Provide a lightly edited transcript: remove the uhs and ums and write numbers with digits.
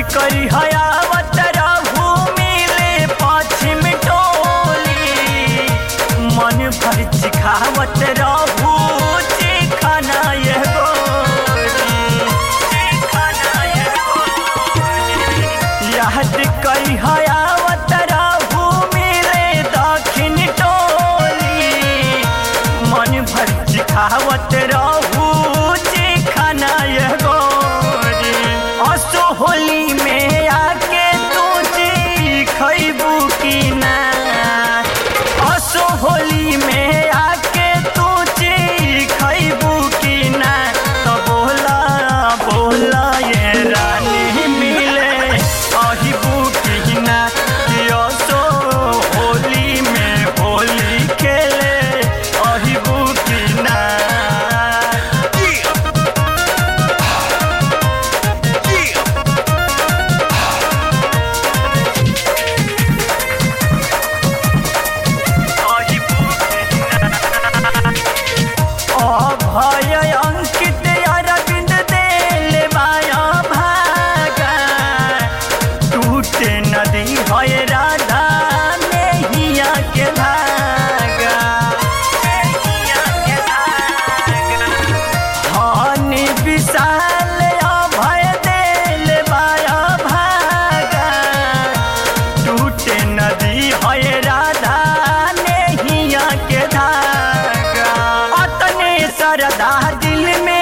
करी हयावत रहू मिले पश्चिम टोली मन भर चिखावत रहू चिखाना ये याद करी हयावत रहू मिले दक्षिण टोली मन भर चिखावत रहू चिखाना ये असो होली में आके तू खैबू की ना असो होली में आके तू खैबू की ना तो बोला बोला ये रानी मिले अहिबू की ना कि असो होली में होली खेले अहिबू की ना भय अंकित अरविंद देल माया भागा टूटे नदी है राधा नैया के धागा हनी विशाल अभय देल माया भागा टूटे नदी है राधा नैया के धागा अतने सरदा दिल में